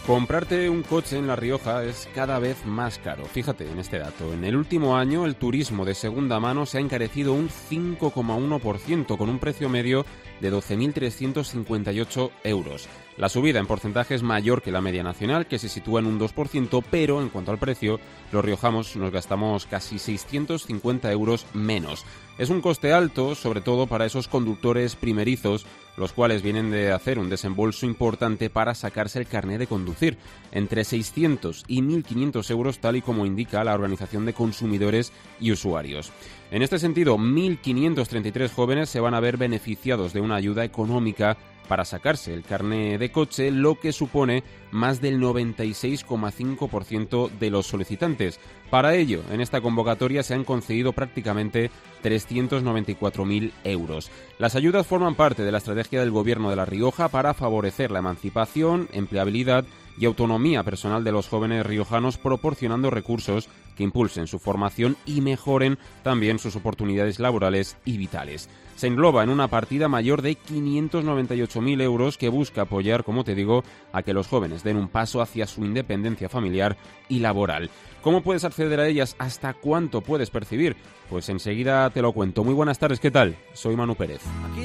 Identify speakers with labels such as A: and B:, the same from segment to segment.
A: Comprarte un coche en La Rioja es cada vez más caro. Fíjate en este dato. En el último año, el turismo de segunda mano se ha encarecido un 5,1%, con un precio medio de 12.358 euros. La subida en porcentaje es mayor que la media nacional, que se sitúa en un 2%, pero en cuanto al precio, los riojanos nos gastamos casi 650 euros menos. Es un coste alto, sobre todo para esos conductores primerizos, los cuales vienen de hacer un desembolso importante para sacarse el carné de conducir, entre 600 y 1.500 euros, tal y como indica la Organización de Consumidores y Usuarios. En este sentido, 1.533 jóvenes se van a ver beneficiados de una ayuda económica para sacarse el carné de coche, lo que supone más del 96,5% de los solicitantes. Para ello, en esta convocatoria se han concedido prácticamente 394.000 euros. Las ayudas forman parte de la estrategia del Gobierno de La Rioja para favorecer la emancipación, empleabilidad y autonomía personal de los jóvenes riojanos, proporcionando recursos que impulsen su formación y mejoren también sus oportunidades laborales y vitales. Se engloba en una partida mayor de 598.000 euros que busca apoyar, como te digo, a que los jóvenes den un paso hacia su independencia familiar y laboral. ¿Cómo puedes acceder a ellas? ¿Hasta cuánto puedes percibir? Pues enseguida te lo cuento. Muy buenas tardes, ¿qué tal? Soy Manu Pérez.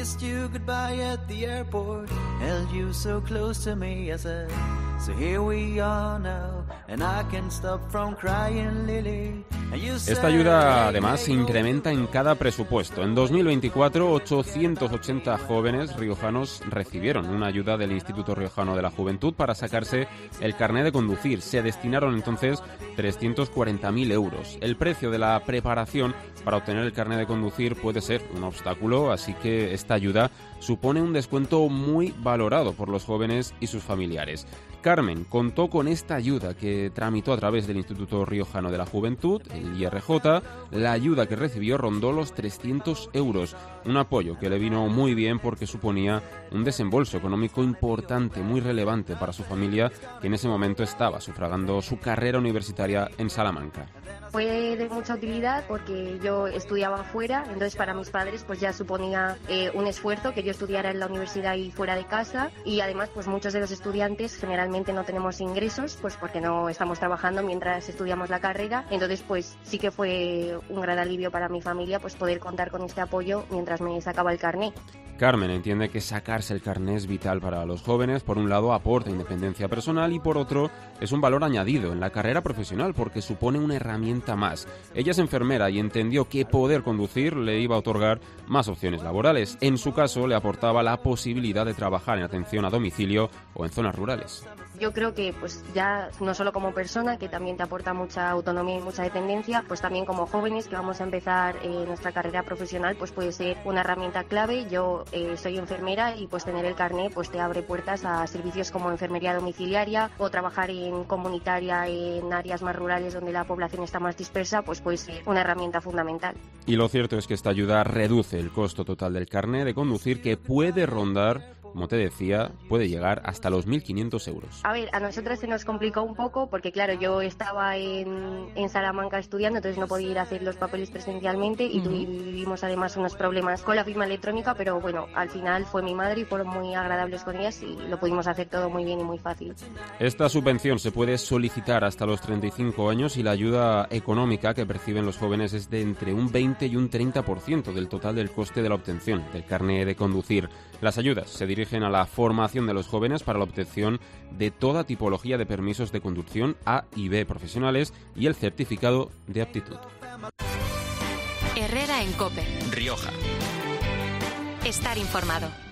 A: Esta ayuda además se incrementa en cada presupuesto. En 2024, 880 jóvenes riojanos recibieron una ayuda del Instituto Riojano de la Juventud para sacarse el carné de conducir. Se destinaron entonces 340.000 euros. El precio de la preparación para obtener el carné de conducir puede ser un obstáculo, así que esta ayuda supone un descuento muy valorado por los jóvenes y sus familiares. Carmen contó con esta ayuda que tramitó a través del Instituto Riojano de la Juventud, el IRJ. La ayuda que recibió rondó los 300 euros, un apoyo que le vino muy bien porque suponía un desembolso económico importante, muy relevante para su familia, que en ese momento estaba sufragando su carrera universitaria en Salamanca.
B: Fue de mucha utilidad porque yo estudiaba fuera, entonces para mis padres pues ya suponía un esfuerzo que yo estudiara en la universidad y fuera de casa, y además pues muchos de los estudiantes generalmente no tenemos ingresos pues porque no estamos trabajando mientras estudiamos la carrera, entonces pues sí que fue un gran alivio para mi familia pues poder contar con este apoyo mientras me sacaba el carné.
A: Carmen entiende que sacarse el carné es vital para los jóvenes. Por un lado aporta independencia personal y por otro es un valor añadido en la carrera profesional porque supone una herramienta más. Ella es enfermera y entendió que poder conducir le iba a otorgar más opciones laborales. En su caso le aportaba la posibilidad de trabajar en atención a domicilio o en zonas rurales.
B: Yo creo que pues ya no solo como persona, que también te aporta mucha autonomía y mucha dependencia, pues también como jóvenes que vamos a empezar nuestra carrera profesional, pues puede ser una herramienta clave. Yo soy enfermera y pues tener el carné pues te abre puertas a servicios como enfermería domiciliaria o trabajar en comunitaria en áreas más rurales donde la población está más dispersa, pues puede ser una herramienta fundamental.
A: Y lo cierto es que esta ayuda reduce el costo total del carné de conducir, que puede rondar, como te decía, puede llegar hasta los 1.500 euros.
B: A ver, a nosotras se nos complicó un poco porque, claro, yo estaba en Salamanca estudiando, entonces no podía ir a hacer los papeles presencialmente y tuvimos además unos problemas con la firma electrónica, pero bueno, al final fue mi madre y fueron muy agradables con ellas y lo pudimos hacer todo muy bien y muy fácil.
A: Esta subvención se puede solicitar hasta los 35 años y la ayuda económica que perciben los jóvenes es de entre un 20 y un 30% del total del coste de la obtención del carné de conducir. Las ayudas se dirigen a la formación de los jóvenes para la obtención de toda tipología de permisos de conducción A y B profesionales y el certificado de aptitud.
C: Herrera en COPE.
D: Rioja.
C: Estar informado.